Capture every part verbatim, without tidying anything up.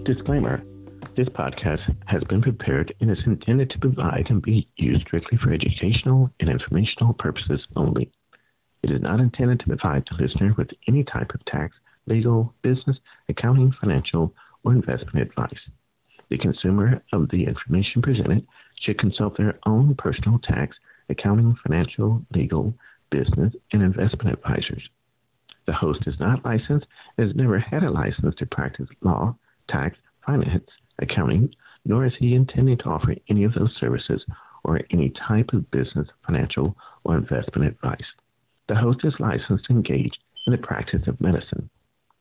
Disclaimer. This podcast has been prepared and is intended to provide and be used strictly for educational and informational purposes only. It is not intended to provide the listener with any type of tax, legal, business, accounting, financial, or investment advice. The consumer of the information presented should consult their own personal tax, accounting, financial, legal, business, and investment advisors. The host is not licensed and has never had a license to practice law, tax, finance, accounting, nor is he intending to offer any of those services or any type of business, financial, or investment advice. The host is licensed to engage in the practice of medicine.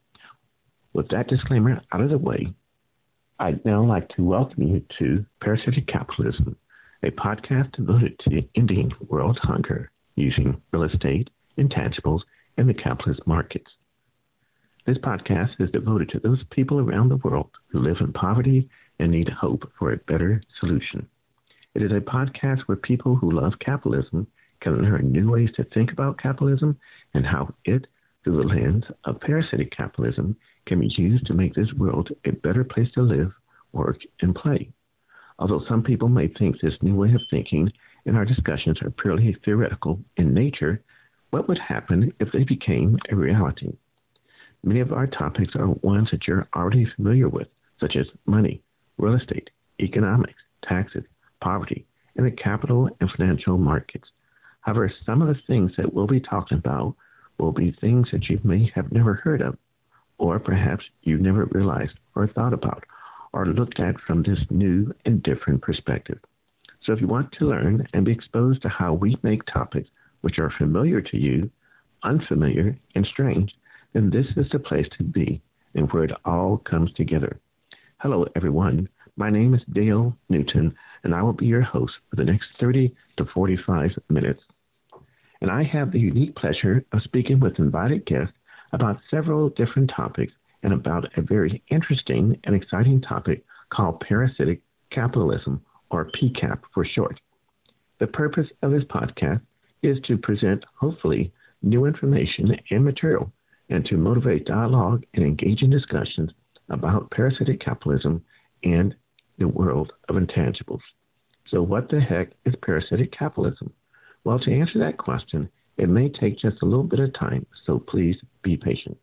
With that disclaimer out of the way, I'd now like to welcome you to Parasitic Capitalism, a podcast devoted to ending world hunger using real estate, intangibles, and the capitalist markets. This podcast is devoted to those people around the world who live in poverty and need hope for a better solution. It is a podcast where people who love capitalism can learn new ways to think about capitalism and how it, through the lens of parasitic capitalism, can be used to make this world a better place to live, work, and play. Although some people may think this new way of thinking and our discussions are purely theoretical in nature, what would happen if they became a reality? Many of our topics are ones that you're already familiar with, such as money, real estate, economics, taxes, poverty, and the capital and financial markets. However, some of the things that we'll be talking about will be things that you may have never heard of, or perhaps you've never realized or thought about, or looked at from this new and different perspective. So if you want to learn and be exposed to how we make topics which are familiar to you, unfamiliar, and strange, then this is the place to be and where it all comes together. Hello, everyone. My name is Dale Newton, and I will be your host for the next thirty to forty-five minutes. And I have the unique pleasure of speaking with invited guests about several different topics and about a very interesting and exciting topic called parasitic capitalism, or P CAP for short. The purpose of this podcast is to present, hopefully, new information and material and to motivate dialogue and engaging discussions about parasitic capitalism and the world of intangibles. So what the heck is parasitic capitalism? Well, to answer that question, it may take just a little bit of time, so please be patient.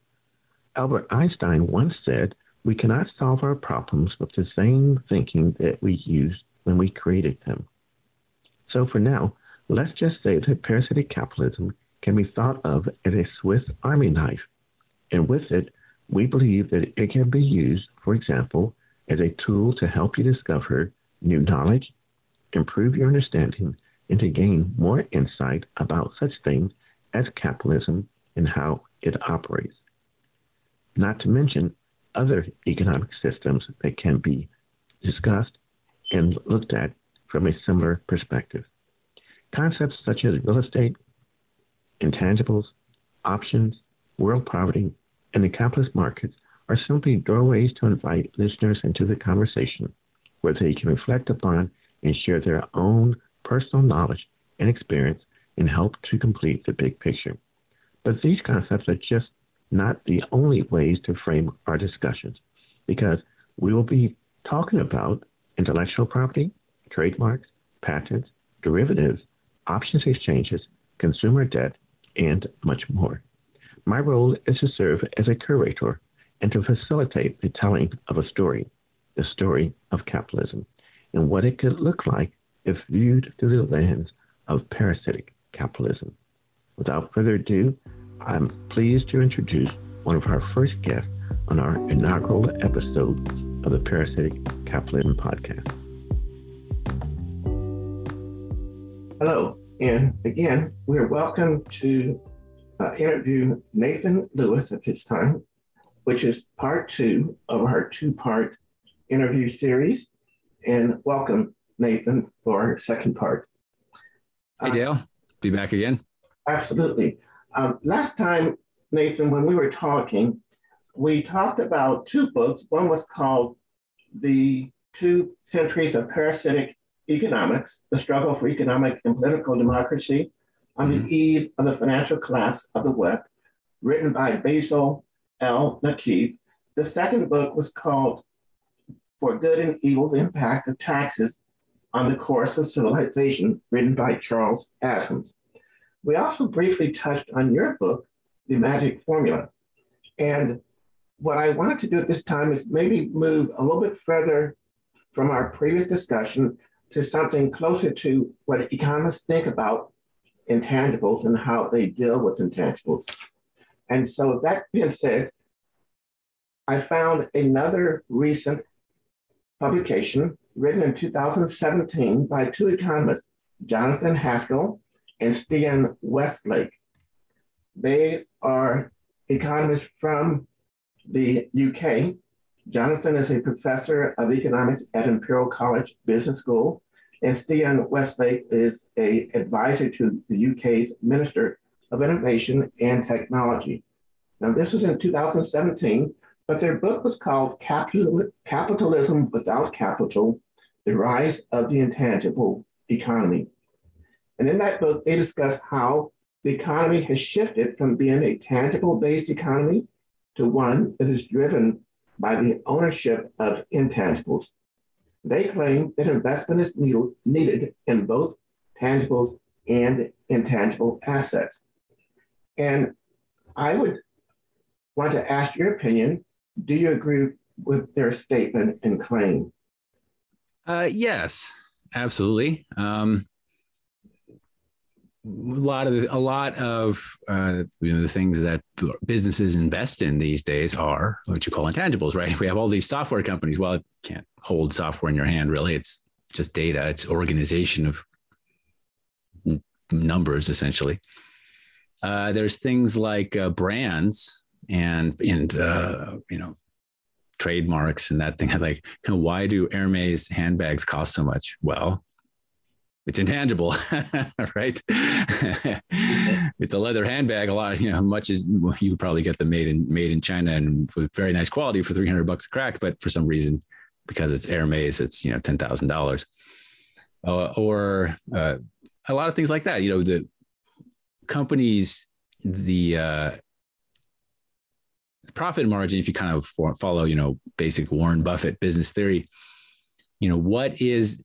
Albert Einstein once said, "We cannot solve our problems with the same thinking that we used when we created them." So for now, let's just say that parasitic capitalism can be thought of as a Swiss Army knife, and with it, we believe that it can be used, for example, as a tool to help you discover new knowledge, improve your understanding, and to gain more insight about such things as capitalism and how it operates. Not to mention other economic systems that can be discussed and looked at from a similar perspective. Concepts such as real estate, intangibles, options, world poverty, and the capitalist markets are simply doorways to invite listeners into the conversation where they can reflect upon and share their own personal knowledge and experience and help to complete the big picture. But these concepts are just not the only ways to frame our discussions, because we will be talking about intellectual property, trademarks, patents, derivatives, options exchanges, consumer debt, and much more. My role is to serve as a curator and to facilitate the telling of a story, the story of capitalism, and what it could look like if viewed through the lens of parasitic capitalism. Without further ado, I'm pleased to introduce one of our first guests on our inaugural episode of the Parasitic Capitalism Podcast. Hello, and again, we are welcome to uh, interview Nathan Lewis at this time, which is part two of our two-part interview series. And welcome, Nathan, for our second part. Hey, Dale. Uh, Be back again. Absolutely. Um, last time, Nathan, when we were talking, we talked about two books. One was called The Two Centuries of Parasitic Economics, The Struggle for Economic and Political Democracy on mm-hmm. the Eve of the Financial Collapse of the West, written by Basil L. McKeith. The second book was called For Good and Evil, the Impact of Taxes on the Course of Civilization, written by Charles Addams. We also briefly touched on your book, The Magic Formula. And what I wanted to do at this time is maybe move a little bit further from our previous discussion to something closer to what economists think about intangibles and how they deal with intangibles. And so that being said, I found another recent publication written in two thousand seventeen by two economists, Jonathan Haskell and Stian Westlake. They are economists from the U K. Jonathan is a professor of economics at Imperial College Business School, and Stian Westlake is an advisor to the U K's Minister of Innovation and Technology. Now, this was in two thousand seventeen, but their book was called Capital, Capitalism Without Capital, The Rise of the Intangible Economy. And in that book, they discuss how the economy has shifted from being a tangible-based economy to one that is driven by the ownership of intangibles. They claim that investment is need, needed in both tangibles and intangible assets. And I would want to ask your opinion. Do you agree with their statement and claim? Uh, yes, absolutely. Um, a lot of the, a lot of uh, you know, the things that businesses invest in these days are what you call intangibles, right? We have all these software companies. Well, you can't hold software in your hand, really. It's just data. It's organization of n- numbers, essentially. Uh, there's things like uh, brands and and uh, you know trademarks and that thing. Like, you know, why do Hermes handbags cost so much? Well, it's intangible, right? It's a leather handbag. A lot, you know, much as well, you would probably get them made in made in China and with very nice quality for three hundred bucks a crack. But for some reason, because it's Hermes, it's, you know, ten thousand dollars, uh, or uh, a lot of things like that. You know, the companies, the uh, profit margin. If you kind of follow, you know, basic Warren Buffett business theory, you know, what is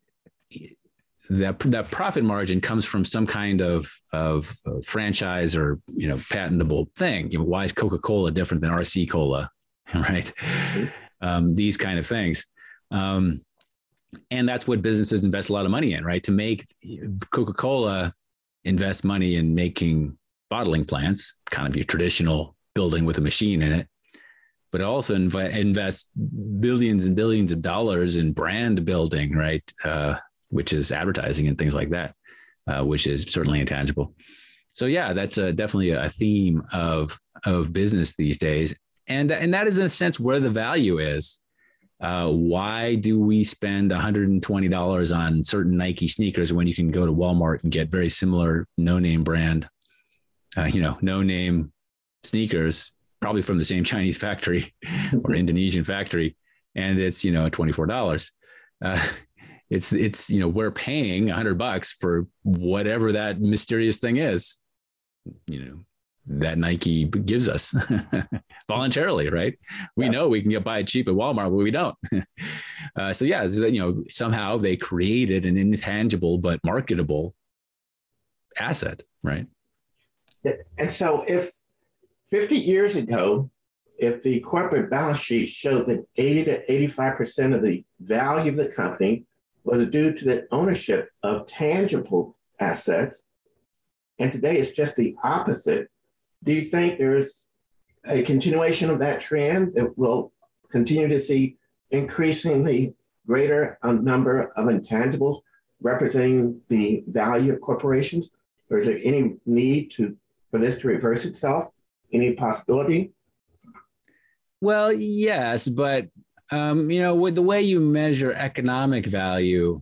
that that profit margin comes from some kind of of franchise or, you know, patentable thing. You know, why is Coca-Cola different than R C Cola, right? Um, these kind of things, um, and that's what businesses invest a lot of money in, right? To make Coca-Cola invest money in making bottling plants, kind of your traditional building with a machine in it, but also inv- invest billions and billions of dollars in brand building, right? Uh, which is advertising and things like that, uh, which is certainly intangible. So yeah, that's a, definitely a theme of, of business these days. And, and that is in a sense where the value is. Uh, why do we spend one hundred twenty dollars on certain Nike sneakers when you can go to Walmart and get very similar no-name brand, uh, you know, no-name sneakers, probably from the same Chinese factory or Indonesian factory, and it's, you know, twenty-four dollars. Uh, It's, it's, you know, we're paying a hundred bucks for whatever that mysterious thing is, you know, that Nike gives us voluntarily, right? We yeah. know we can get buy it cheap at Walmart, but we don't. uh, so yeah, you know, somehow they created an intangible but marketable asset, right? And so if fifty years ago, if the corporate balance sheet showed that eighty to eighty-five percent of the value of the company was due to the ownership of tangible assets, and today it's just the opposite, do you think there's a continuation of that trend that will continue to see increasingly greater number of intangibles representing the value of corporations? Or is there any need to for this to reverse itself? Any possibility? Well, yes, but Um, you know, with the way you measure economic value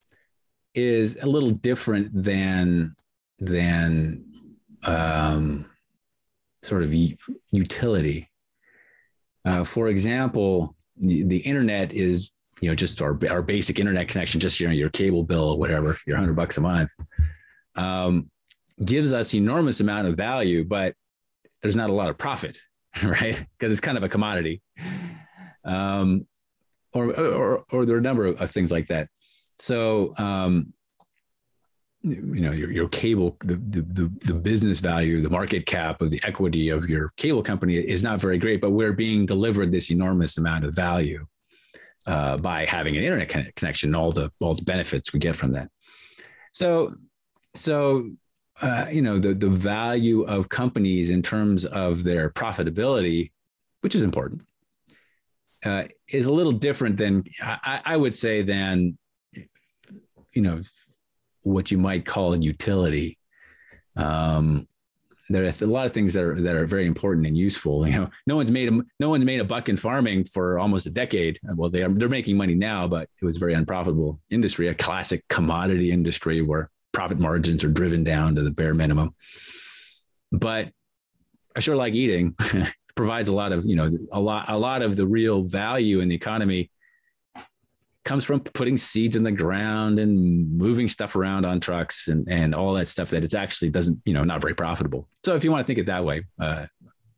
is a little different than than um, sort of utility. Uh, for example, the, the internet is, you know, just our our basic internet connection, just, you know, your cable bill or whatever, your hundred bucks a month, um, gives us enormous amount of value, but there's not a lot of profit, right? Because it's kind of a commodity. Um, or, or, or there are a number of things like that. So, um, you know, your, your cable, the, the, the business value, the market cap of the equity of your cable company is not very great, but we're being delivered this enormous amount of value uh, by having an internet connection, all the, all the benefits we get from that. So, so, uh, you know, the, the value of companies in terms of their profitability, which is important, uh, is a little different than, I, I would say, than, you know, what you might call a utility. Um, there are a lot of things that are that are very important and useful. You know, no one's made a no one's made a buck in farming for almost a decade. Well, they are they're making money now, but it was a very unprofitable industry, a classic commodity industry where profit margins are driven down to the bare minimum. But I sure like eating. Provides a lot of, you know, a lot a lot of the real value in the economy comes from putting seeds in the ground and moving stuff around on trucks and, and all that stuff that it's actually doesn't, you know, not very profitable. So if you want to think it that way, uh,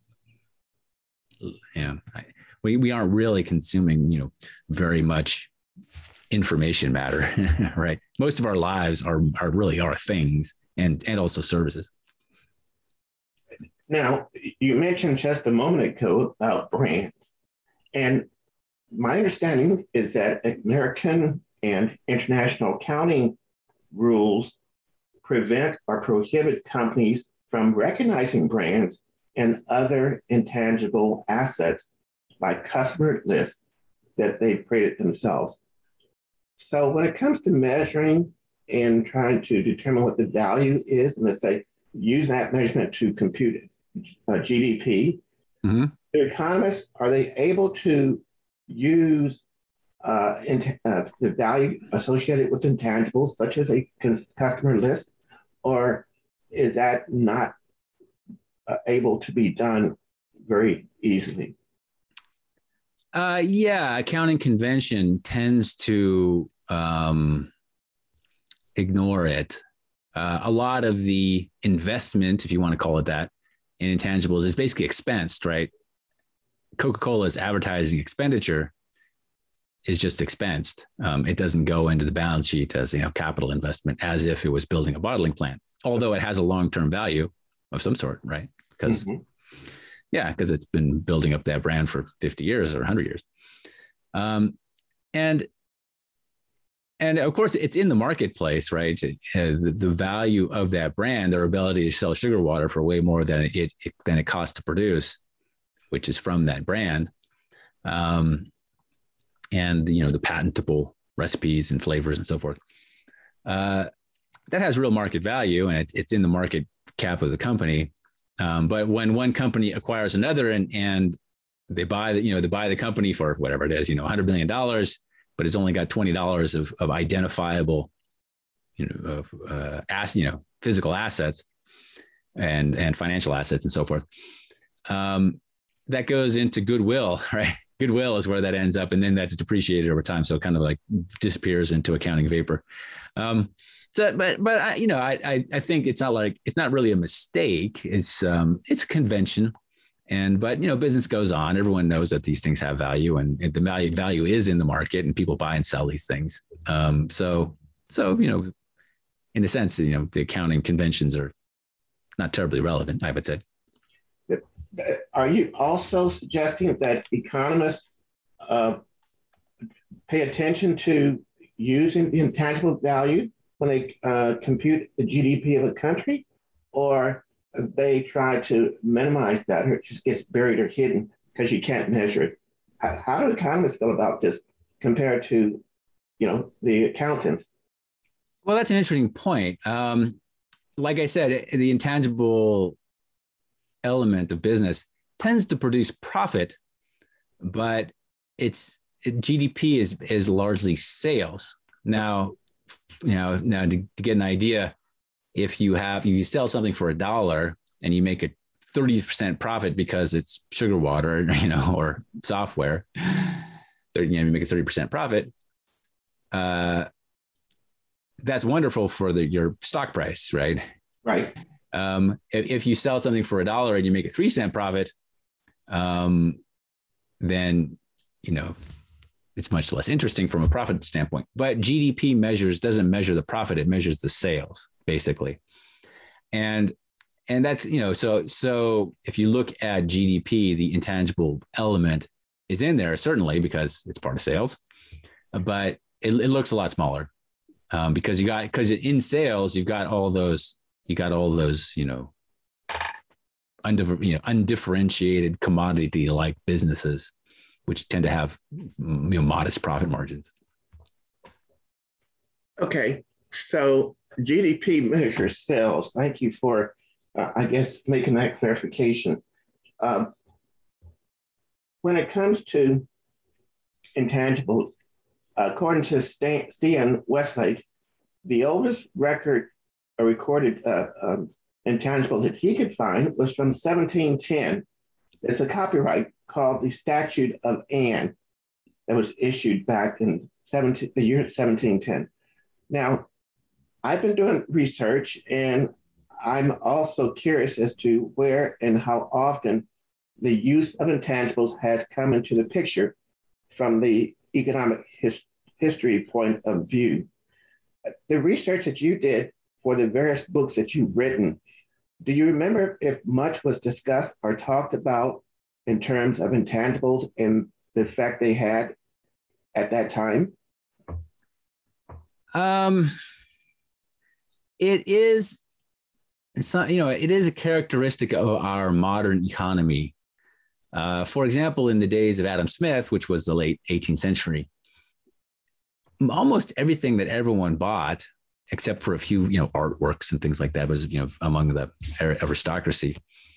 yeah, I, we, we aren't really consuming, you know, very much information matter, right? Most of our lives are, are really are things and, and also services. Now, you mentioned just a moment ago about brands, and my understanding is that American and international accounting rules prevent or prohibit companies from recognizing brands and other intangible assets like customer lists that they've created themselves. So when it comes to measuring and trying to determine what the value is, and let's say use that measurement to compute uh, G D P, mm-hmm. the economists, are they able to use uh, in, uh, the value associated with intangibles, such as a customer list, or is that not uh, able to be done very easily? Uh, yeah, accounting convention tends to um, ignore it. Uh, a lot of the investment, if you want to call it that, in intangibles is basically expensed, right? Coca-Cola's advertising expenditure is just expensed. Um, it doesn't go into the balance sheet as, you know, capital investment as if it was building a bottling plant, although it has a long-term value of some sort, right? Because, mm-hmm. yeah, because it's been building up that brand for fifty years or one hundred years. Um, and, and of course, it's in the marketplace, right? It has the value of that brand, their ability to sell sugar water for way more than it, it than it costs to produce, which is from that brand. Um, and, you know, the patentable recipes and flavors and so forth. Uh, that has real market value, and it's, it's in the market cap of the company. Um, but when one company acquires another and, and they buy the, you know, they buy the company for whatever it is, you know, one hundred million dollars, but it's only got twenty dollars of, of identifiable, you know, of, uh, ass, you know, physical assets and, and financial assets and so forth. Um, that goes into goodwill, right? Goodwill is where that ends up. And then that's depreciated over time. So it kind of like disappears into accounting vapor. Um, so, but, but I, you know, I, I, I think it's not like, it's not really a mistake. It's, um, it's convention. And, but, you know, business goes on. Everyone knows that these things have value, and the value value is in the market, and people buy and sell these things. Um, so, so, you know, in a sense, you know, the accounting conventions are not terribly relevant, I would say. Are you also suggesting that economists uh, pay attention to using the intangible value when they uh, compute the G D P of a country, or they try to minimize that, or it just gets buried or hidden because you can't measure it? How, how do economists feel about this compared to, you know, the accountants? Well, that's an interesting point. Um, like I said, the intangible element of business tends to produce profit, but it's it, G D P is is largely sales. Now, you know, now to, to get an idea, if you have you sell something for a dollar and you make a thirty percent profit because it's sugar water, you know, or software, thirty, you know, you make a thirty percent profit. Uh, that's wonderful for the your stock price, right? Right. Um, if, if you sell something for a dollar and you make a three cent profit, um, then, you know, it's much less interesting from a profit standpoint. But G D P measures doesn't measure the profit; it measures the sales, basically. And and that's, you know, so so if you look at G D P, the intangible element is in there certainly because it's part of sales, but it, it looks a lot smaller um, because you got because in sales you've got all those you got all those you know. Undif- you know, undifferentiated commodity-like businesses, which tend to have you know, modest profit margins. Okay, so G D P measures sales. Thank you for, uh, I guess, making that clarification. Um, when it comes to intangibles, according to Stan, Stian Westlake, the oldest record or recorded uh, um, intangible that he could find was from seventeen ten. It's a copyright called the Statute of Anne that was issued back in seventeen, the year seventeen ten. Now, I've been doing research and I'm also curious as to where and how often the use of intangibles has come into the picture from the economic his, history point of view. The research that you did for the various books that you've written, do you remember if much was discussed or talked about in terms of intangibles and the effect they had at that time? Um, it is, some, you know, it is a characteristic of our modern economy. Uh, for example, in the days of Adam Smith, which was the late eighteenth century, almost everything that everyone bought, except for a few, you know, artworks and things like that, was, you know, among the aristocracy,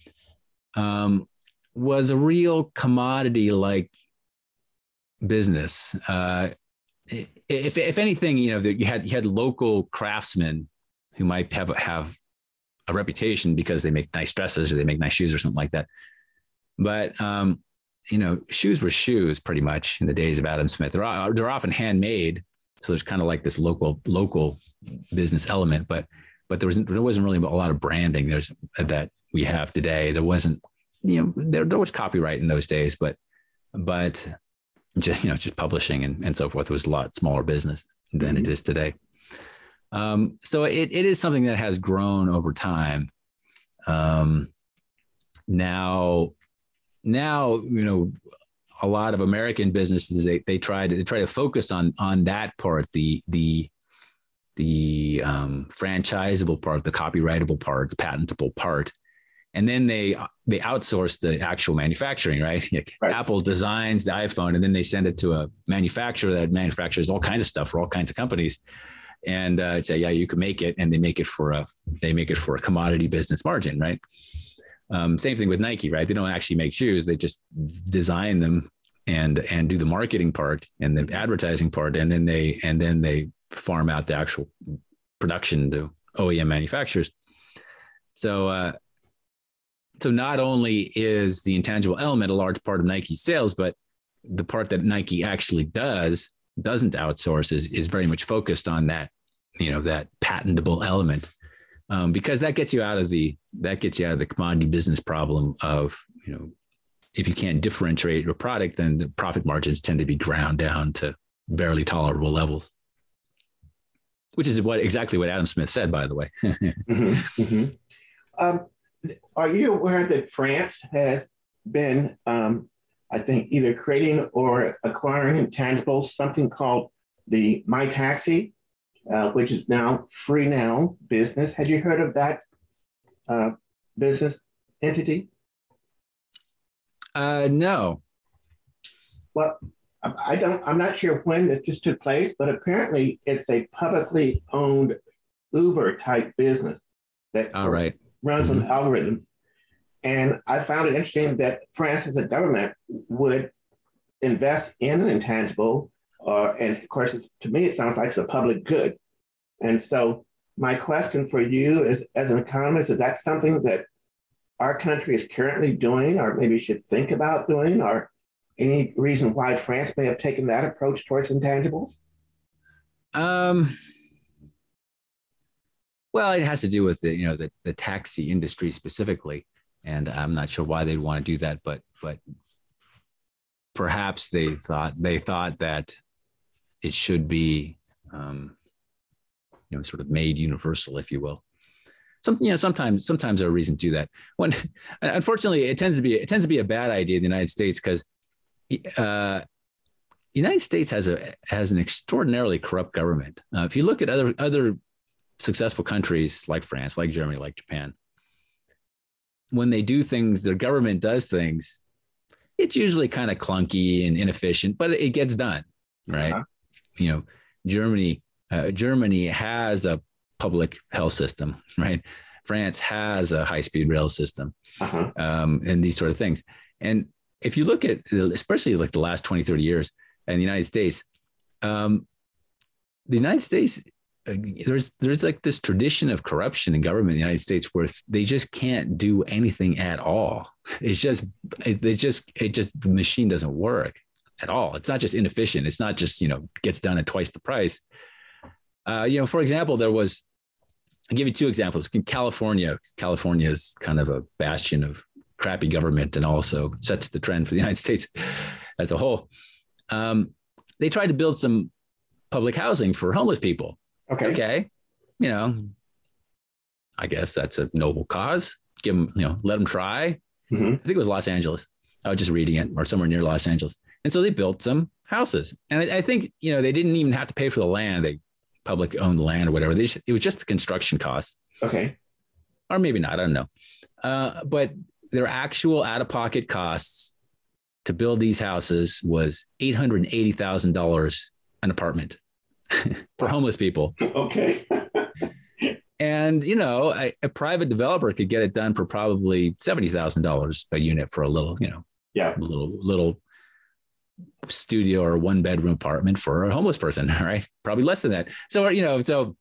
um, was a real commodity-like business. Uh, if, if anything, you know, you had you had local craftsmen who might have have a reputation because they make nice dresses or they make nice shoes or something like that. But um, you know, shoes were shoes pretty much in the days of Adam Smith. They're they're often handmade, so there's kind of like this local local business element, but but there wasn't there wasn't really a lot of branding there's that we have today. There wasn't, you know, there, there was copyright in those days, but but just, you know, just publishing and, and so forth was a lot smaller business than mm-hmm. it is today. Um, so it it is something that has grown over time. Um, now now you know, a lot of American businesses, they they try to they try to focus on on that part, the the the um, franchisable part, the copyrightable part, the patentable part, and then they they outsource the actual manufacturing, right? right? Apple designs the iPhone, and then they send it to a manufacturer that manufactures all kinds of stuff for all kinds of companies, and uh, say, yeah, you can make it, and they make it for a they make it for a commodity business margin, right? Um, same thing with Nike, right? They don't actually make shoes; they just design them and and do the marketing part and the advertising part, and then they and then they farm out the actual production to O E M manufacturers. So, uh, so not only is the intangible element a large part of Nike's sales, but the part that Nike actually does doesn't outsource is is very much focused on that, you know, that patentable element. Um, because that gets you out of the that gets you out of the commodity business problem of, you know, if you can't differentiate your product, then the profit margins tend to be ground down to barely tolerable levels, which is what exactly what Adam Smith said, by the way. mm-hmm, mm-hmm. Um, are you aware that France has been, um, I think, either creating or acquiring intangibles, something called the My Taxi, uh, which is now Free Now business. Had you heard of that uh, business entity? Uh, no. Well, I don't, I'm not sure when this just took place, but apparently it's a publicly owned Uber type business that All right. runs mm-hmm. on algorithms. And I found it interesting that France as a government would invest in an intangible, uh, and of course, it's, to me, it sounds like it's a public good. And so my question for you is, as an economist, is that something that our country is currently doing, or maybe should think about doing, or any reason why France may have taken that approach towards intangibles? Um, well, it has to do with the, you know, the, the taxi industry specifically. And I'm not sure why they'd want to do that, but, but perhaps they thought they thought that it should be, um, you know, sort of made universal, if you will. Some, you know, sometimes sometimes there are reasons to do that. When, unfortunately, it tends to be it tends to be a bad idea in the United States because uh, the United States has a has an extraordinarily corrupt government. Uh, if you look at other other successful countries like France, like Germany, like Japan, when they do things, their government does things, it's usually kind of clunky and inefficient, but it gets done, right? Uh-huh. You know, Germany, uh, Germany has a public health system, right? France has a high-speed rail system, uh-huh. um, and these sort of things. And if you look at, especially like the last twenty, thirty years in the United States, um, the United States, uh, there's there's like this tradition of corruption in government in the United States where they just can't do anything at all. It's just, it, it just, it just, the machine doesn't work at all. It's not just inefficient. It's not just, you know, gets done at twice the price. Uh, you know, for example, there was, I'll give you two examples. In California, California is kind of a bastion of crappy government and also sets the trend for the United States as a whole. Um, they tried to build some public housing for homeless people. Okay. Okay. You know, I guess that's a noble cause. Give them, you know, let them try. Mm-hmm. I think it was Los Angeles. I was just reading it, or somewhere near Los Angeles. And so they built some houses. And I, I think, you know, they didn't even have to pay for the land. They public owned the land or whatever. They just, it was just the construction costs. Okay. Or maybe not. I don't know. Uh, but their actual out-of-pocket costs to build these houses was eight hundred eighty thousand dollars an apartment for homeless people. Okay. And, you know, a, a private developer could get it done for probably seventy thousand dollars a unit for a little, you know, yeah, little, little studio or one bedroom apartment for a homeless person, right? Probably less than that. So, you know, so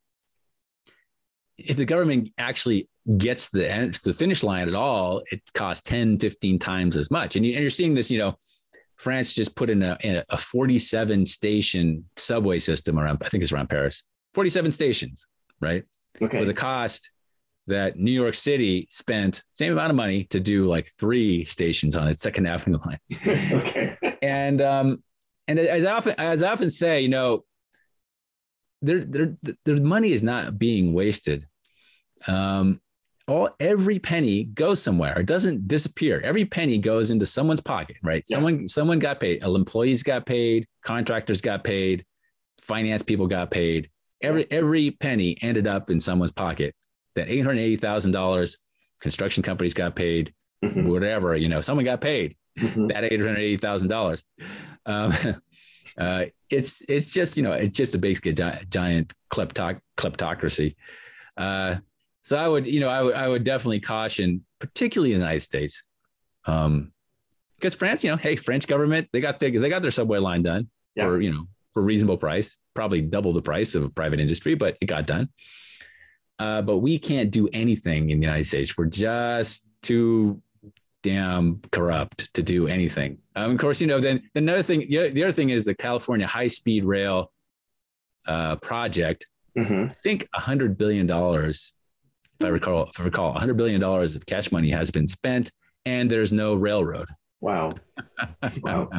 if the government actually gets the, the finish line at all, it costs ten, fifteen times as much. And, you, and you're seeing this, you know, France just put in a, in a forty-seven station subway system around, I think it's around Paris, forty-seven stations, right? Okay. For the cost that New York City spent same amount of money to do like three stations on its Second Avenue line. Okay. And, um, and as I often, as I often say, you know, their, their, their money is not being wasted. Um, all, every penny goes somewhere. It doesn't disappear. Every penny goes into someone's pocket, right? Yes. Someone, someone got paid. Employees got paid. Contractors got paid. Finance people got paid. Every, every penny ended up in someone's pocket. That eight hundred eighty thousand dollars, construction companies got paid, mm-hmm. whatever, you know, someone got paid mm-hmm. that eight hundred eighty thousand dollars. Um, uh, it's, it's just, you know, it's just a basic giant, giant kleptoc- kleptocracy. Uh, so I would, you know, I would, I would definitely caution, particularly in the United States, um, because France, you know, hey, French government, they got, they, they got their subway line done yeah. for, you know, for a reasonable price, probably double the price of a private industry, but it got done. Uh, but we can't do anything in the United States. We're just too damn corrupt to do anything. Um, of course, you know, then another thing, the other thing is the California high-speed rail uh, project. Mm-hmm. I think one hundred billion dollars, if I recall, if I recall, one hundred billion dollars of cash money has been spent, and there's no railroad. Wow. Wow.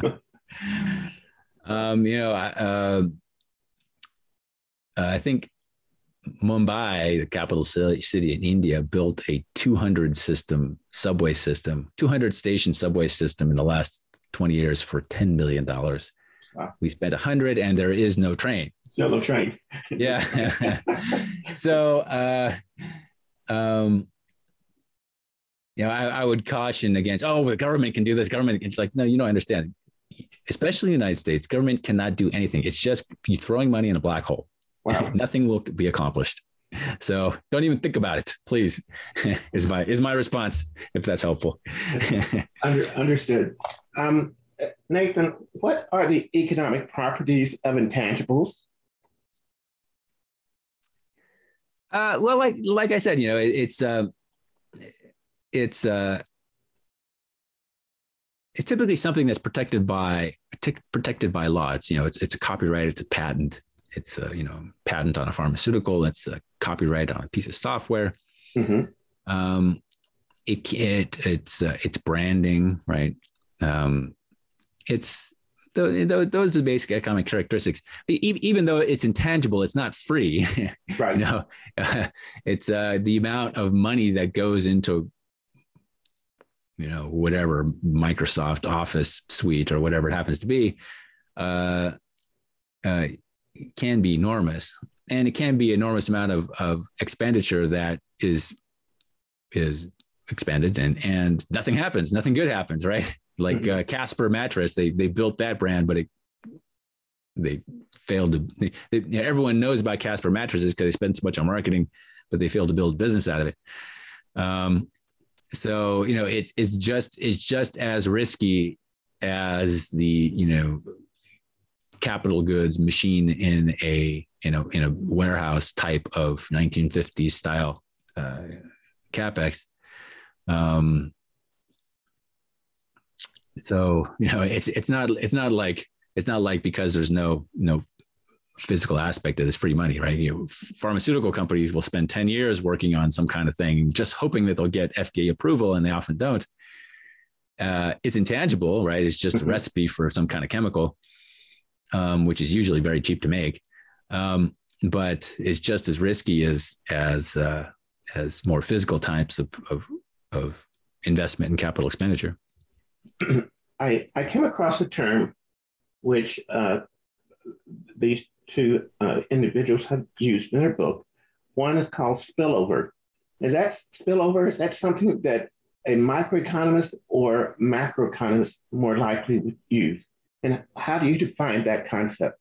um, you know, I, uh, I think Mumbai, the capital city in India, built a two hundred system subway system, two hundred station subway system in the last twenty years for ten million dollars. Wow. We spent one hundred and there is no train. Still no train. Yeah. So, uh, um, you know, I, I would caution against, oh, the government can do this. Government, it's like, no, you don't understand. Especially in the United States, government cannot do anything. It's just you throwing money in a black hole. Wow. Nothing will be accomplished. So don't even think about it, please, is my is my response, if that's helpful. Under, understood. Um, Nathan, what are the economic properties of intangibles? Uh, well, like like I said, you know, it, it's uh, it's uh, it's typically something that's protected by t- protected by law. It's, you know, it's it's a copyright, it's a patent. It's a, you know, patent on a pharmaceutical. It's a copyright on a piece of software. Mm-hmm. Um, it, it it's uh, it's branding, right? Um, it's those are the basic economic characteristics. Even though it's intangible, it's not free. Right. You know, uh, it's uh, the amount of money that goes into, you know, whatever Microsoft Office suite or whatever it happens to be, uh, uh, can be enormous, and it can be enormous amount of of expenditure that is is expended, and and nothing happens, nothing good happens, right? Like uh, Casper mattress, they they built that brand, but it they failed to. They, they, everyone knows about Casper mattresses because they spent so much on marketing, but they failed to build business out of it. Um, so you know, it's it's just it's just as risky as the you know capital goods machine in a you know in a warehouse type of nineteen fifties style uh, capex. Um, So, you know, it's, it's not, it's not like, it's not like because there's no, no physical aspect that is free money, right? You know, pharmaceutical companies will spend ten years working on some kind of thing, just hoping that they'll get F D A approval, and they often don't. Uh, it's intangible, right? It's just a recipe for some kind of chemical, um, which is usually very cheap to make. Um, but it's just as risky as, as, uh, as more physical types of, of, of investment and capital expenditure. I, I came across a term which uh, these two uh, individuals have used in their book. One is called spillover. Is that spillover? Is that something that a microeconomist or macroeconomist more likely would use? And how do you define that concept?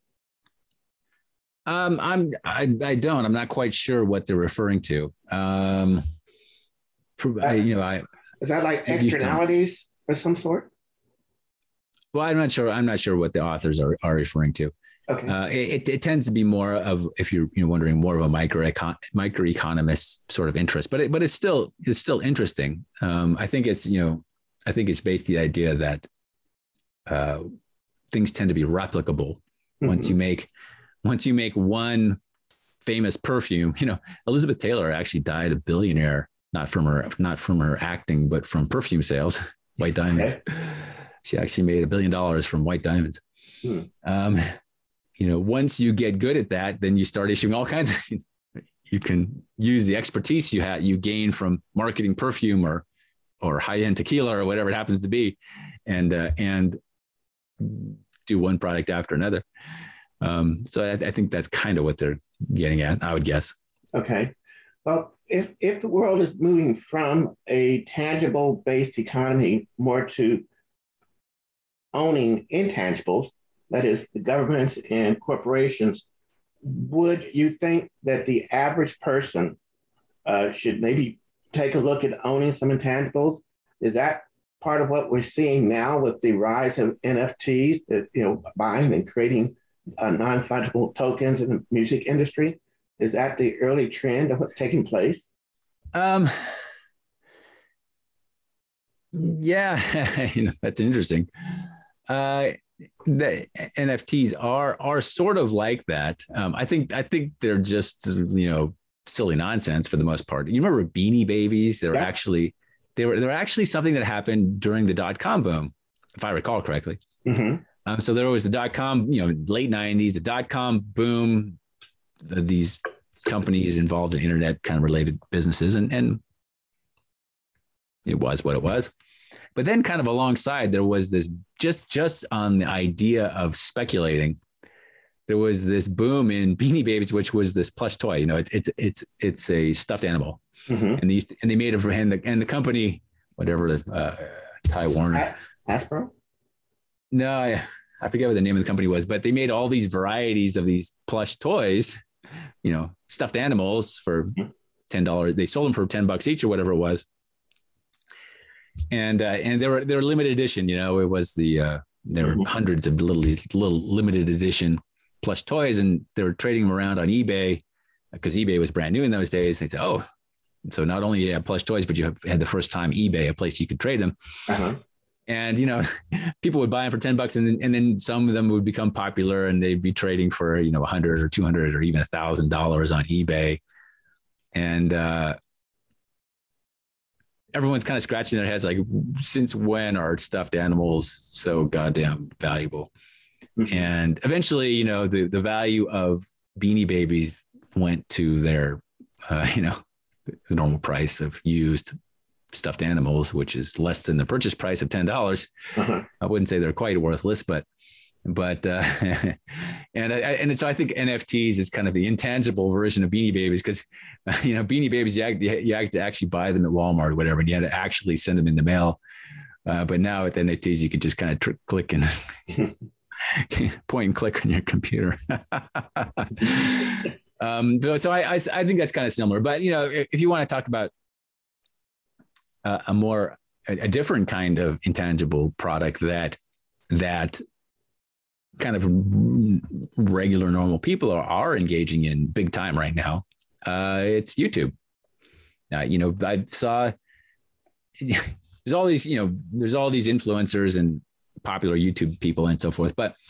Um, I'm I, I don't. I'm not quite sure what they're referring to. Um, I, you know, I is that like externalities of some sort? Well, I'm not sure. I'm not sure what the authors are, are referring to. Okay. Uh, it, it tends to be more of, if you're you know, wondering, more of a micro microeconomist sort of interest, but it, but it's still it's still interesting. Um, I think it's you know I think it's based the idea that uh, things tend to be replicable. Mm-hmm. Once you make once you make one famous perfume, you know Elizabeth Taylor actually died a billionaire, not from her not from her acting, but from perfume sales. White diamonds. Okay. She actually made a billion dollars from white diamonds. Hmm. Um, you know, once you get good at that, then you start issuing all kinds of, you can use the expertise you had, you gain from marketing perfume or, or high-end tequila or whatever it happens to be, and, uh, and do one product after another. Um, so I, I think that's kind of what they're getting at, I would guess. Okay. Well, if, if the world is moving from a tangible based economy more to owning intangibles, that is the governments and corporations, would you think that the average person uh, should maybe take a look at owning some intangibles? Is that part of what we're seeing now with the rise of N F Ts, that, you know, buying and creating uh, non-fungible tokens in the music industry? Is that the early trend of what's taking place? Um, yeah, you know, that's interesting. Uh, the N F Ts are are sort of like that. Um, I think I think they're just you know silly nonsense for the most part. You remember Beanie Babies? They were yeah. actually they were they were actually something that happened during the dot com boom, if I recall correctly. Mm-hmm. Um, so there was the dot com, you know, late nineties, the dot com boom. The, these companies involved in internet kind of related businesses, and and it was what it was. But then kind of alongside, there was this just just on the idea of speculating, there was this boom in Beanie Babies, which was this plush toy. You know, it's it's it's it's a stuffed animal, mm-hmm. and these and they made it for and the and the company, whatever, uh, Ty Warner, Hasbro. No, I, I forget what the name of the company was, but they made all these varieties of these plush toys, you know, stuffed animals for ten dollars. They sold them for ten bucks each or whatever it was. And, uh, and they were, they were limited edition, you know, it was the, uh, there were hundreds of little, little limited edition plush toys, and they were trading them around on eBay because eBay was brand new in those days. They said, oh, so not only you have plush toys, but you have had the first time eBay, a place you could trade them. Uh-huh. And, you know, people would buy them for ten bucks, and then, and then some of them would become popular and they'd be trading for, you know, a hundred or two hundred or even a thousand dollars on eBay. And, uh, everyone's kind of scratching their heads like, since when are stuffed animals so goddamn valuable? Mm-hmm. And eventually, you know, the, the value of Beanie Babies went to their, uh, you know, the normal price of used stuffed animals, which is less than the purchase price of ten dollars. Uh-huh. I wouldn't say they're quite worthless, but, but, uh, and I, and so I think N F Ts is kind of the intangible version of Beanie Babies, because, you know, Beanie Babies, you had, you had to actually buy them at Walmart or whatever, and you had to actually send them in the mail. Uh, but now with N F Ts, you could just kind of tr- click and point and click on your computer. um, so I, I, I think that's kind of similar, but, you know, if you want to talk about uh, a more, a, a different kind of intangible product that, that kind of regular, normal people are, are engaging in big time right now, uh, it's YouTube. Uh, you know, I saw there's all these, you know, there's all these influencers and popular YouTube people and so forth. But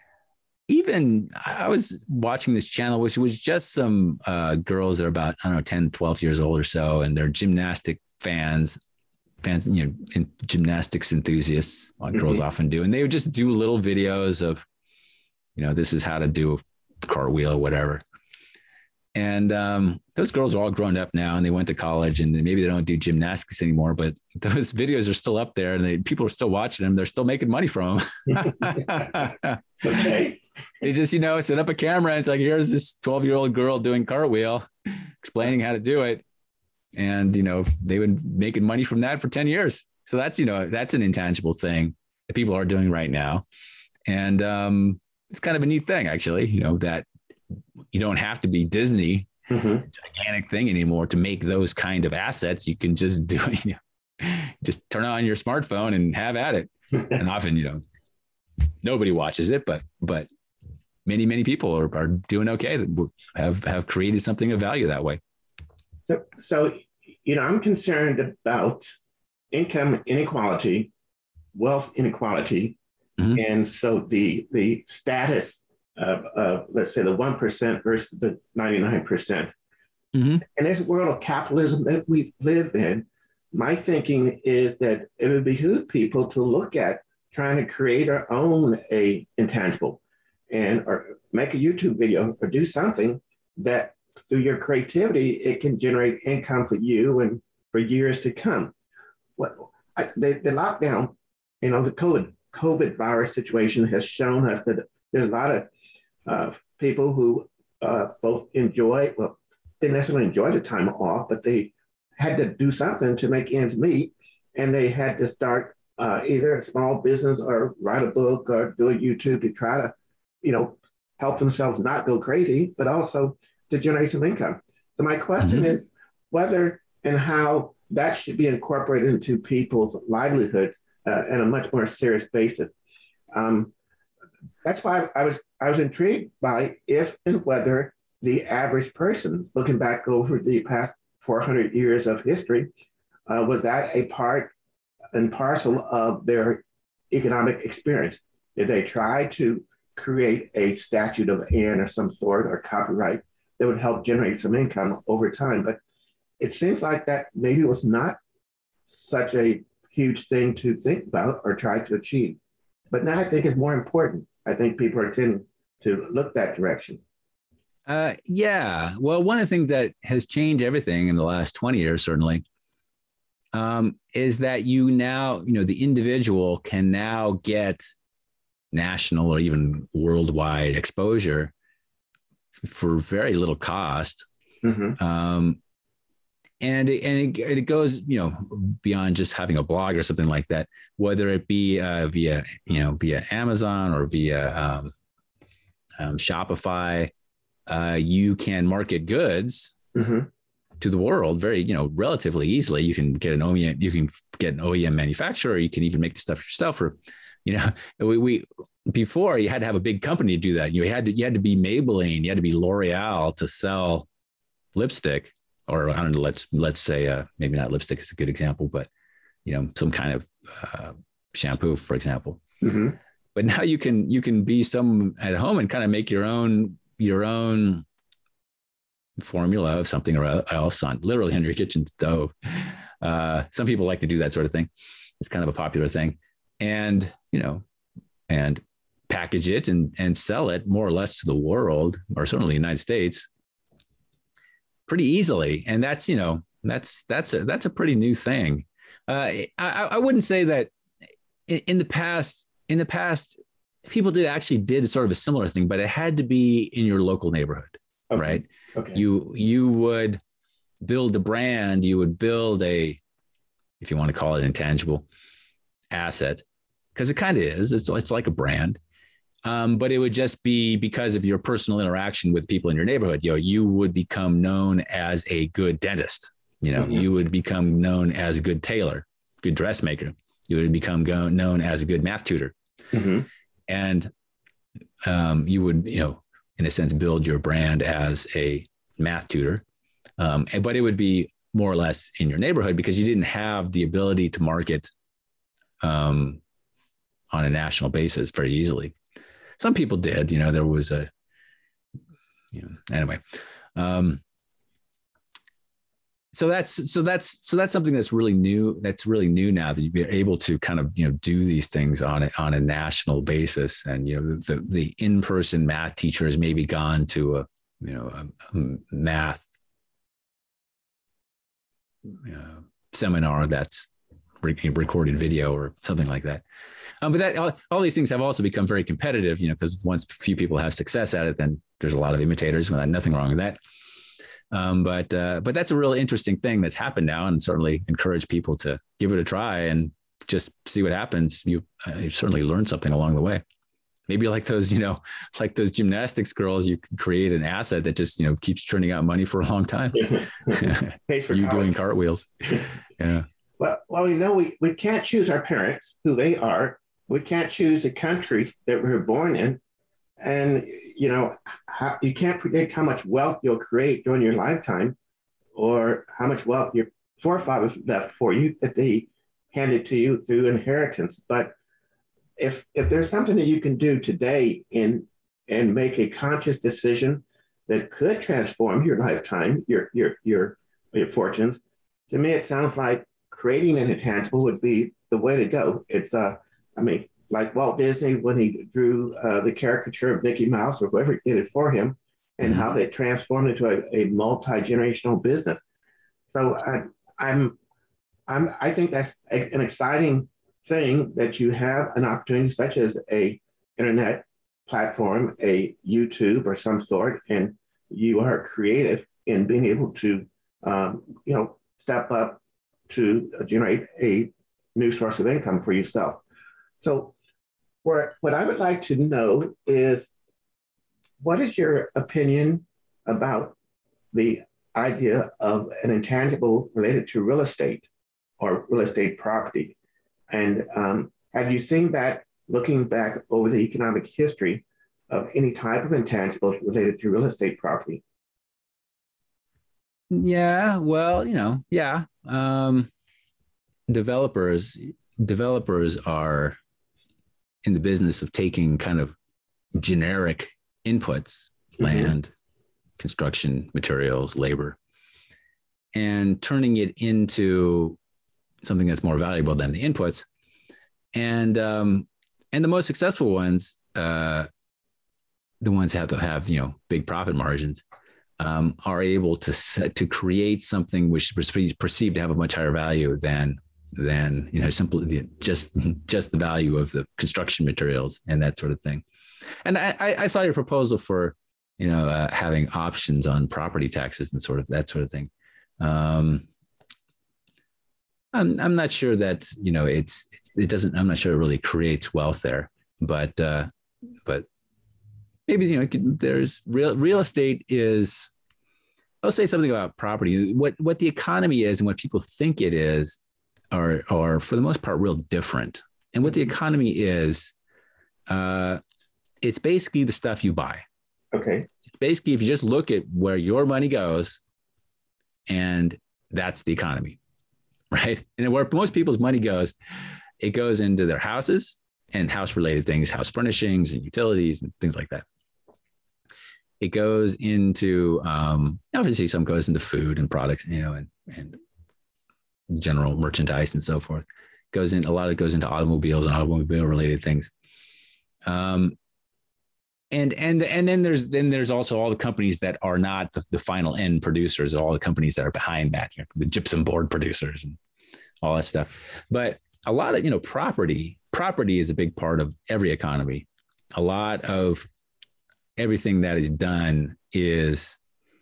even I was watching this channel, which was just some uh, girls that are about, I don't know, ten, twelve years old or so. And they're gymnastic fans, fans, you know, in gymnastics enthusiasts, like mm-hmm. girls often do. And they would just do little videos of, you know, this is how to do a cartwheel or whatever. And um, those girls are all grown up now, and they went to college, and maybe they don't do gymnastics anymore, but those videos are still up there, and they, people are still watching them. They're still making money from them. Okay. They just, you know, set up a camera, and it's like, here's this twelve year old girl doing cartwheel, explaining how to do it. And, you know, they've been making money from that for ten years. So that's, you know, that's an intangible thing that people are doing right now. And um, it's kind of a neat thing, actually, you know, that you don't have to be Disney, mm-hmm. gigantic thing anymore to make those kind of assets. You can just do it, you know, just turn on your smartphone and have at it. And often, you know, nobody watches it, but, but many, many people are, are doing okay that have, have created something of value that way. So, so, you know, I'm concerned about income inequality, wealth inequality. Mm-hmm. And so the, the status of, uh, let's say the one percent versus the ninety-nine percent. Mm-hmm. In this world of capitalism that we live in, my thinking is that it would behoove people to look at trying to create our own a intangible and or make a YouTube video or do something that through your creativity, it can generate income for you and for years to come. What I, the, the lockdown, you know, the COVID, COVID virus situation has shown us that there's a lot of uh, people who uh, both enjoy, well, didn't necessarily enjoy the time off, but they had to do something to make ends meet. And they had to start uh, either a small business or write a book or do a YouTube to try to, you know, help themselves not go crazy, but also to generate some income. So my question mm-hmm. is whether and how that should be incorporated into people's livelihoods uh, on a much more serious basis. Um, that's why I was I was intrigued by if and whether the average person, looking back over the past four hundred years of history, uh, was that a part and parcel of their economic experience? Did they try to create a statute of Anne or some sort or copyright that would help generate some income over time? But it seems like that maybe was not such a huge thing to think about or try to achieve. But now I think it's more important. I think people are tending to look that direction. Uh, yeah. Well, one of the things that has changed everything in the last twenty years, certainly, um, is that you now, you know, the individual can now get national or even worldwide exposure for very little cost. Mm-hmm. Um, and it, and it, it goes, you know, beyond just having a blog or something like that, whether it be uh, via, you know, via Amazon or via um, um, Shopify. Uh, you can market goods mm-hmm. to the world very, you know, relatively easily. You can get an O E M, you can get an O E M manufacturer. You can even make the stuff yourself. Or, you know, we, we before you had to have a big company to do that. You had to you had to be Maybelline, you had to be L'Oreal to sell lipstick, or I don't know. Let's let's say uh, maybe not lipstick is a good example, but you know, some kind of uh, shampoo, for example. Mm-hmm. But now you can you can be some at home and kind of make your own. your own formula of something or else on literally on your kitchen stove. Uh, some people like to do that sort of thing. It's kind of a popular thing, and you know, and package it and and sell it more or less to the world, or certainly the United States, pretty easily. And that's you know that's that's a that's a pretty new thing. Uh, I, I wouldn't say that in, in the past. In the past, people did actually did sort of a similar thing, but it had to be in your local neighborhood, okay. right? Okay. You you would build a brand, you would build a, if you want to call it, intangible asset, because it kind of is. It's it's like a brand, um, but it would just be because of your personal interaction with people in your neighborhood. You know, you would become known as a good dentist. You know, mm-hmm. you would become known as a good tailor, good dressmaker. You would become go- known as a good math tutor. Mm-hmm. And um, you would, you know, in a sense, build your brand as a math tutor. Um, and, but it would be more or less in your neighborhood because you didn't have the ability to market um, on a national basis very easily. Some people did, you know, there was a, you know, anyway. Um, So that's so that's so that's something that's really new. That's really new now that you're able to kind of you know do these things on a on a national basis. And you know the the in-person math teacher has maybe gone to a you know a, a math uh, seminar that's recorded video or something like that. Um, but that all, all these things have also become very competitive. You know because once a few people have success at it, then there's a lot of imitators. Well, nothing wrong with that. Um, but uh, but that's a really interesting thing that's happened now, and certainly encourage people to give it a try and just see what happens. You, uh, you certainly learn something along the way. Maybe like those, you know, like those gymnastics girls, you can create an asset that just you know keeps churning out money for a long time. Pay for you college. Doing cartwheels. Yeah. Well, well, you know, we we can't choose our parents, who they are. We can't choose the country that we were born in. And, you know, how, you can't predict how much wealth you'll create during your lifetime or how much wealth your forefathers left for you that they handed to you through inheritance. But if if there's something that you can do today in and make a conscious decision that could transform your lifetime, your your your your fortunes, to me it sounds like creating an intangible would be the way to go. It's uh, I mean. Like Walt Disney when he drew uh, the caricature of Mickey Mouse or whoever did it for him, and mm-hmm. how they transformed into a, a multi-generational business. So I, I'm, I'm, I think that's a, an exciting thing that you have an opportunity such as a internet platform, a YouTube or some sort, and you are creative in being able to, um, you know, step up to generate a new source of income for yourself. So What, what I would like to know is, what is your opinion about the idea of an intangible related to real estate or real estate property? And um, have you seen that, looking back over the economic history, of any type of intangibles related to real estate property? Yeah, well, you know, yeah. Um, developers, developers are in the business of taking kind of generic inputs, mm-hmm. land, construction materials, labor, and turning it into something that's more valuable than the inputs. And um, and the most successful ones, uh, the ones that have to have you know big profit margins, um, are able to set, to create something which is perceived to have a much higher value than than, you know, simply just, just the value of the construction materials and that sort of thing. And I, I saw your proposal for, you know, uh, having options on property taxes and sort of that sort of thing. Um, I'm, I'm not sure that, you know, it's, it doesn't, I'm not sure it really creates wealth there, but, uh, but maybe, you know, there's real, real estate is, I'll say something about property. What, what the economy is and what people think it is, Are, are for the most part real different. And what the economy is, uh, it's basically the stuff you buy. Okay. It's basically, if you just look at where your money goes, and that's the economy, right? And where most people's money goes, it goes into their houses and house-related things, house furnishings and utilities and things like that. It goes into, um, obviously some goes into food and products, you know, and, and general merchandise and so forth. Goes in, a lot of it goes into automobiles and automobile related things. Um, and, and, and then there's, then there's also all the companies that are not the, the final end producers, all the companies that are behind that, you know, the gypsum board producers and all that stuff. But a lot of, you know, property, property is a big part of every economy. A lot of everything that is done is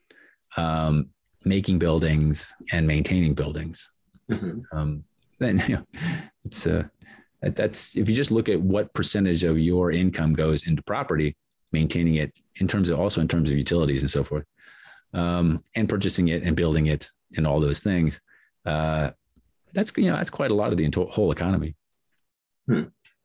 um, making buildings and maintaining buildings. Mm-hmm. Um, then, you know, it's uh, that, that's, if you just look at what percentage of your income goes into property, maintaining it in terms of, also in terms of utilities and so forth, um, and purchasing it and building it and all those things, uh, that's, you know, that's quite a lot of the whole economy. Hmm.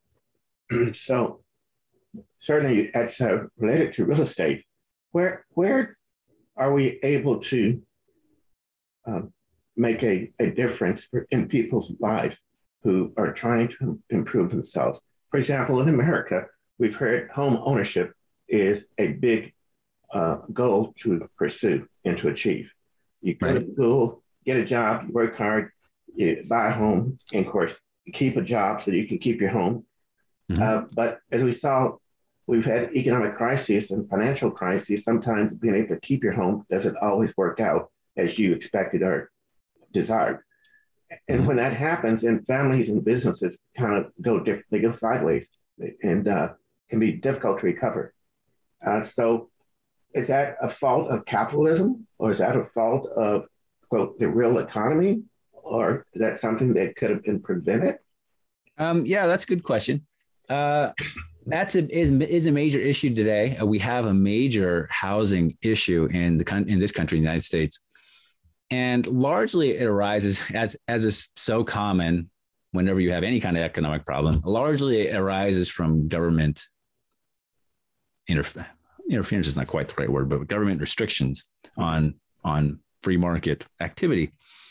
So certainly that's uh, related to real estate. Where, where are we able to um, make a, a difference in people's lives who are trying to improve themselves? For example, in America, we've heard home ownership is a big uh, goal to pursue and to achieve. You go right. to school, get a job, you work hard, you buy a home, and of course, you keep a job so you can keep your home. Mm-hmm. Uh, but as we saw, we've had economic crises and financial crises. Sometimes being able to keep your home doesn't always work out as you expected or desired. And mm-hmm. when that happens, and families and businesses kind of go different, they go sideways and uh, can be difficult to recover. Uh, so is that a fault of capitalism, or is that a fault of, quote, the real economy? Or is that something that could have been prevented? Um, yeah, that's a good question. Uh, that's a, is, is a major issue today. Uh, we have a major housing issue in the in this country, in the United States. And largely it arises, as, as is so common whenever you have any kind of economic problem, largely it arises from government interference. Interference is not quite the right word, but government restrictions on, on free market activity.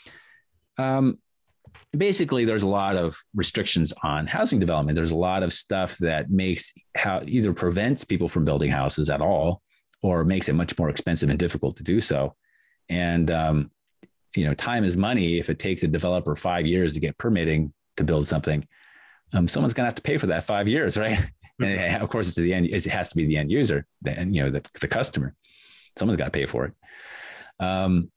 Um, basically, there's a lot of restrictions on housing development. There's a lot of stuff that makes how either prevents people from building houses at all, or makes it much more expensive and difficult to do so. And, um, you know, time is money. If it takes a developer five years to get permitting to build something, um, someone's going to have to pay for that five years, right? And it, of course, it's the end. It has to be the end user, and you know, the, the customer. Someone's got to pay for it. Um,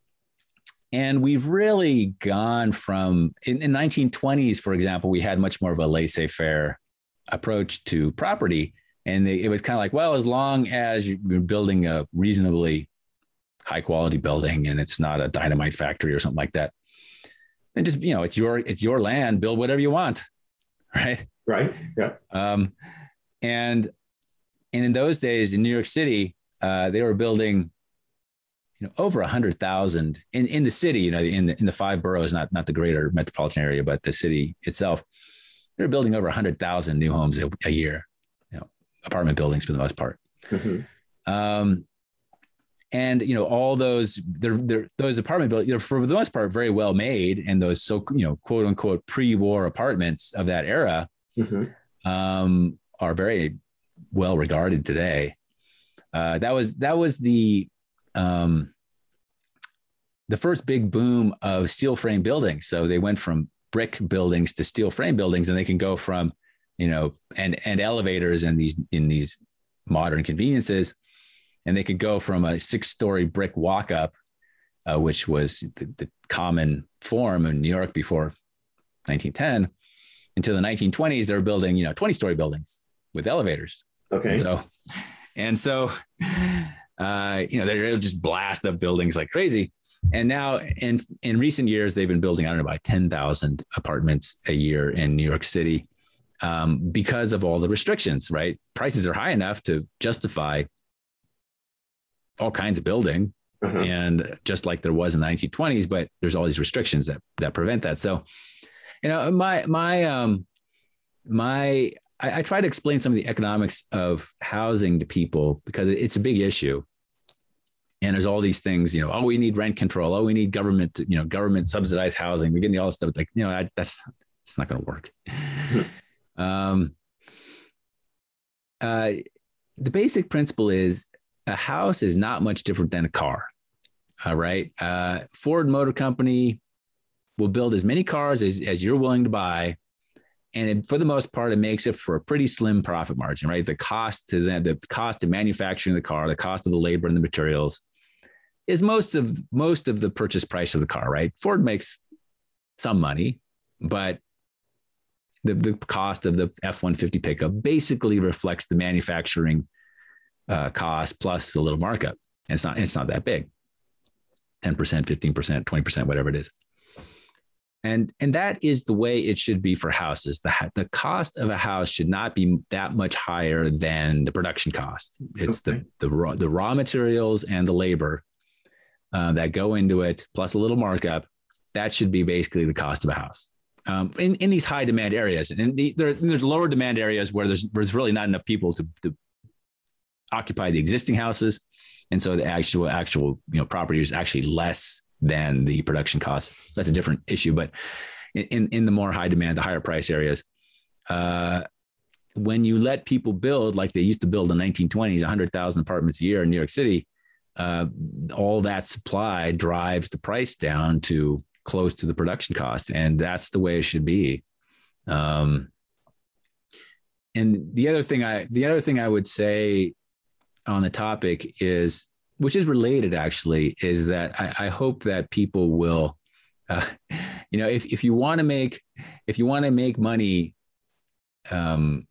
and we've really gone from in the nineteen twenties, for example, we had much more of a laissez-faire approach to property, and they, it was kind of like, well, as long as you're building a reasonably high quality building and it's not a dynamite factory or something like that, then just, you know, it's your it's your land. Build whatever you want, right? Right. Yeah. Um, and, and in those days in New York City, uh, they were building, you know, over a hundred thousand in, in the city, you know, in the, in the five boroughs, not, not the greater metropolitan area, but the city itself, they're building over a hundred thousand new homes a, a year, you know, apartment buildings for the most part. Mm-hmm. Um, and, you know, all those, they're, they're, those apartment buildings, you know, for the most part, very well made. And those, so, you know, quote unquote, pre-war apartments of that era, mm-hmm. um, are very well regarded today. Uh, that was, that was the, um, the first big boom of steel frame buildings. So they went from brick buildings to steel frame buildings, and they can go from, you know, and, and elevators and these, in these modern conveniences. And they could go from a six story brick walk up, uh, which was the, the common form in New York before nineteen ten, until the nineteen twenties, they were building, you know, twenty story buildings with elevators. Okay. And so, and so, uh, you know, they're just blast up buildings like crazy. And now in, in recent years, they've been building, I don't know, about ten thousand apartments a year in New York City, um, because of all the restrictions, right? Prices are high enough to justify all kinds of building. Uh-huh. And just like there was in the nineteen twenties, but there's all these restrictions that, that prevent that. So, you know, my, my, um, my, I, I try to explain some of the economics of housing to people because it's a big issue. And there's all these things, you know, oh, we need rent control. Oh, we need government, you know, government subsidized housing. We're getting all this stuff. Like, you know, I, that's, it's not going to work. um, uh, the basic principle is a house is not much different than a car. All right. Uh, Ford Motor Company will build as many cars as, as you're willing to buy. And it, for the most part, it makes it for a pretty slim profit margin, right? The cost to them, the cost of manufacturing the car, the cost of the labor and the materials is most of most of the purchase price of the car, right? Ford makes some money, but the, the cost of the F one fifty pickup basically reflects the manufacturing uh, cost plus a little markup. And it's not, it's not that big, ten percent, fifteen percent, twenty percent, whatever it is. And, and that is the way it should be for houses. The, the cost of a house should not be that much higher than the production cost. It's okay. the, the, raw, the raw materials and the labor uh, that go into it, plus a little markup. That should be basically the cost of a house um, in, in these high demand areas. And the, there, there's lower demand areas where there's, there's really not enough people to, to occupy the existing houses. And so the actual, actual, you know, property is actually less than the production cost. That's a different issue. But in, in the more high demand, the higher price areas, uh, when you let people build like they used to build in the nineteen twenties, one hundred thousand apartments a year in New York City, uh, all that supply drives the price down to close to the production cost. And that's the way it should be. Um, and the other thing I, the other thing I would say on the topic is, which is related actually, is that I, I hope that people will, uh, you know, if, if you want to make, if you want to make money um,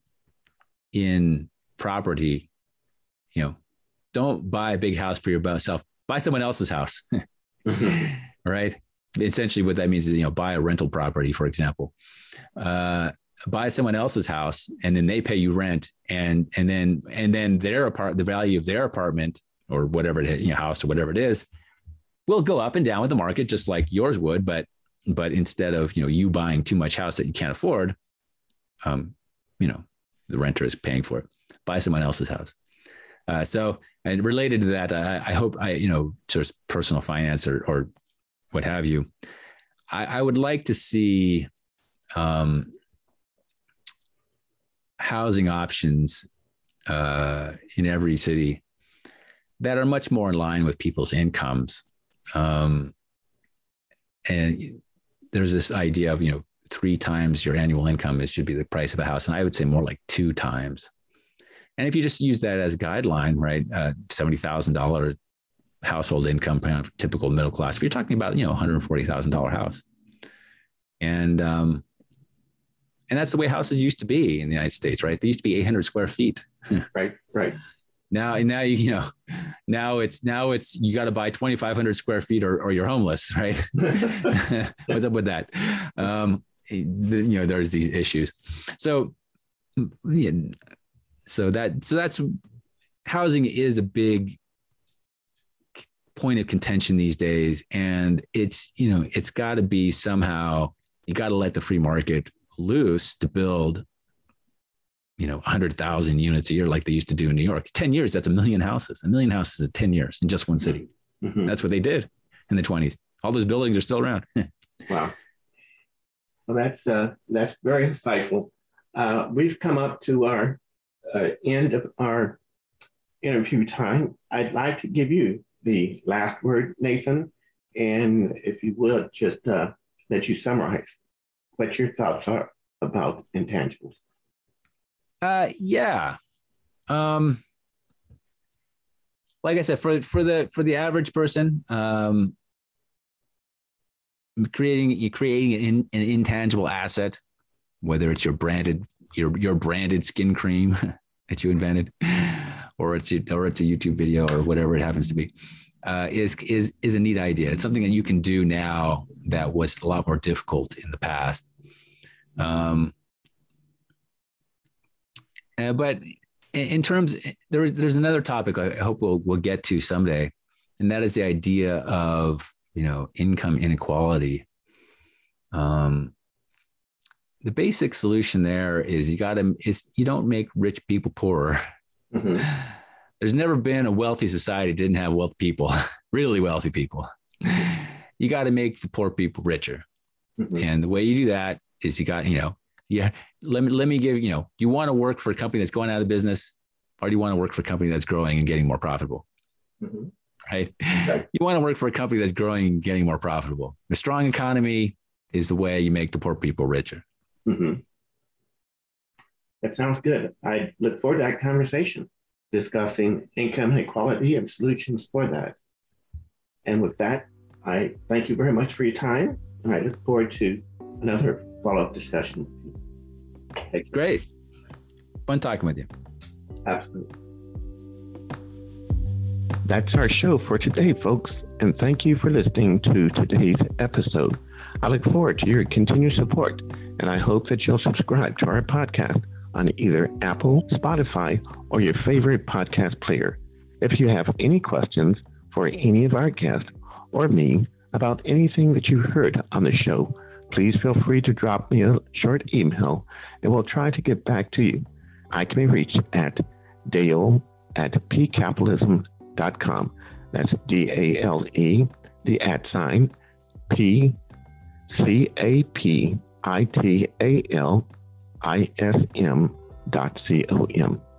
in property, you know, don't buy a big house for yourself, buy someone else's house, mm-hmm. right? Essentially what that means is, you know, buy a rental property, for example, uh, buy someone else's house and then they pay you rent and, and then, and then their apart, the value of their apartment or whatever it is, you know, house or whatever it is, will go up and down with the market, just like yours would. But, but instead of, you know, you buying too much house that you can't afford, um, you know, the renter is paying for it, buy someone else's house. Uh, so, and related to that, I, I hope I, you know, sort of personal finance or, or what have you, I, I would like to see um, housing options uh, in every city that are much more in line with people's incomes. Um, and there's this idea of, you know, three times your annual income, it should be the price of a house. And I would say more like two times. And if you just use that as a guideline, right, uh, seventy thousand dollars household income, kind of typical middle class, if you're talking about, you know, one hundred forty thousand dollars house. And, um, and that's the way houses used to be in the United States, right? They used to be eight hundred square feet. Right, right. Now, now you, you know, now it's now it's you got to buy twenty-five hundred square feet or, or you're homeless, right? What's up with that? Um, you know, there's these issues. So, yeah, so that so that's housing is a big point of contention these days, and it's you know it's got to be somehow you got to let the free market loose to build, you know, one hundred thousand units a year like they used to do in New York. ten years, that's a million houses. A million houses in ten years in just one city. Mm-hmm. That's what they did in the twenties. All those buildings are still around. Wow. Well, that's uh, that's very insightful. Uh, we've come up to our uh, end of our interview time. I'd like to give you the last word, Nathan, and if you would, just uh, let you summarize what your thoughts are about intangibles. Uh, yeah. Um, like I said, for, for the, for the average person, um, creating, creating an, an intangible asset, whether it's your branded, your, your branded skin cream that you invented, or it's, or it's a YouTube video or whatever it happens to be, uh, is, is, is a neat idea. It's something that you can do now that was a lot more difficult in the past. Um, Uh, but in terms, there, there's another topic I hope we'll we'll get to someday, and that is the idea of you know income inequality. Um, the basic solution there is you got to is you don't make rich people poorer. Mm-hmm. There's never been a wealthy society that didn't have wealthy people, really wealthy people. You got to make the poor people richer, mm-hmm. and the way you do that is you got you know. Yeah. Let me, let me give, you know, do you want to work for a company that's going out of business, or do you want to work for a company that's growing and getting more profitable? Mm-hmm. Right. Okay. You want to work for a company that's growing and getting more profitable. A strong economy is the way you make the poor people richer. Mm-hmm. That sounds good. I look forward to that conversation, discussing income inequality and solutions for that. And with that, I thank you very much for your time, and I look forward to another follow-up discussion. Thank you. Great. Fun talking with you. Absolutely. That's our show for today, folks, and thank you for listening to today's episode. I look forward to your continued support, and I hope that you'll subscribe to our podcast on either Apple, Spotify, or your favorite podcast player. If you have any questions for any of our guests or me about anything that you heard on the show, please feel free to drop me a short email, and we'll try to get back to you. I can be reached at dale at p capitalism dot com. That's D A L E, the at sign, P C A P I T A L I S M dot C O M.